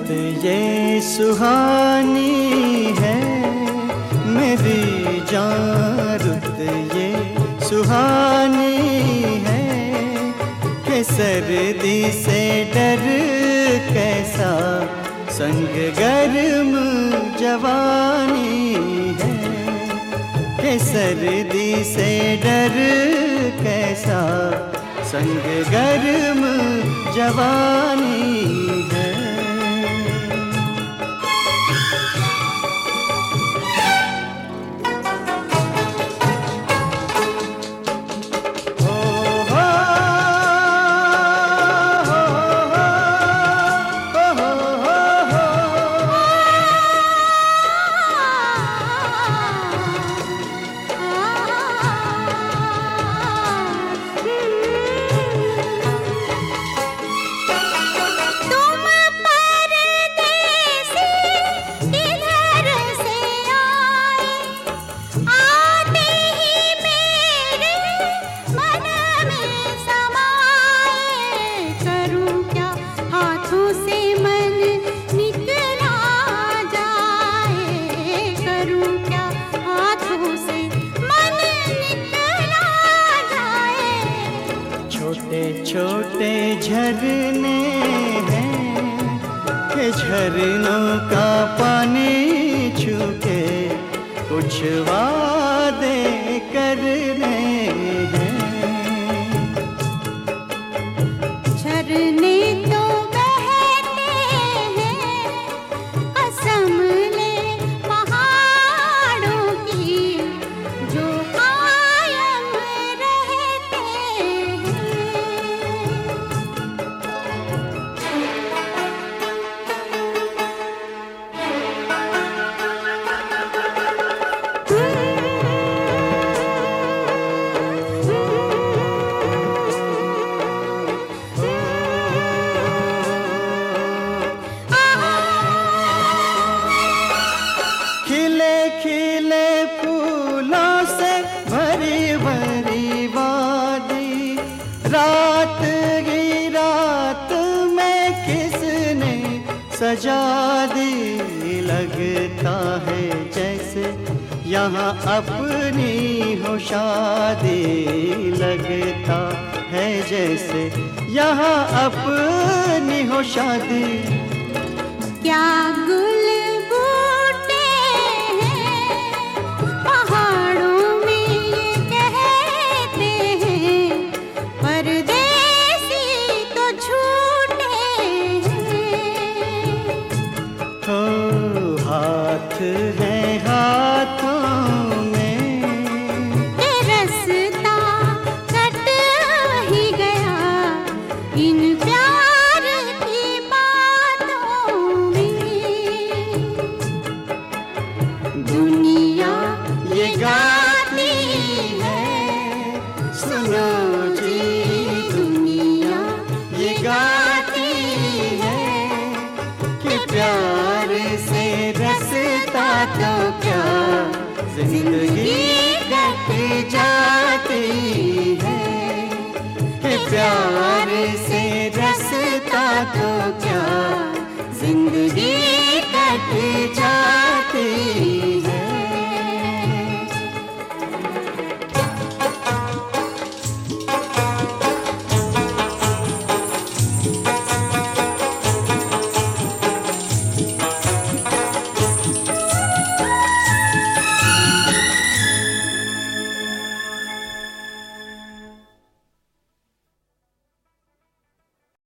ये सुहानी है मेरी जान, रुत ये सुहानी है कि सर्दी से डर कैसा संग गर्म जवानी है, कि सर्दी से डर कैसा संग गर्म जवानी है। छोटे झरने हैं कि झरनों का पानी छू के कुछ वादे करने हैं। झरने तो बहते हैं, कसम ले पहाड़ों की जो कायम रहते हैं। खिले फूलों से भरी भरी वादी, रात की रात में किसने सजा दी। लगता है जैसे यहाँ अपनी हो शादी, लगता है जैसे यहाँ अपनी हो शादी। क्या गुल हाथ है हाथों में ये रास्ता कट ही गया इन प्यार की बातों में। दुनिया ये गाती है, सुनो जी दुनिया ये गाती है कि प्यार से रसता तो क्या जिंदगी कट जाती है, कि प्यार से रसता तो क्या जिंदगी कट जाती है।